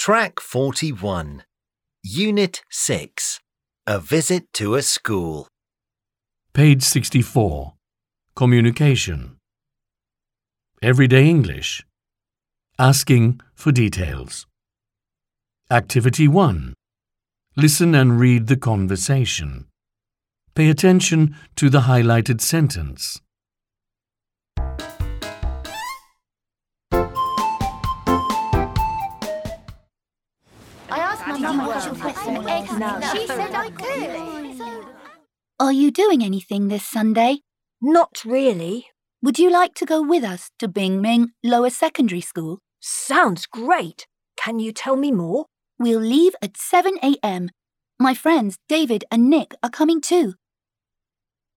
Track 41. Unit 6. A visit to a school. Page 64. Communication. Everyday English. Asking for details. Activity 1. Listen and read the conversation. Pay attention to the highlighted sentence. I asked my mum what she put some eggs in. She said I could. Are you doing anything this Sunday? Not really. Would you like to go with us to Bingming Lower Secondary School? Sounds great. Can you tell me more? We'll leave at 7 a.m. My friends David and Nick are coming too.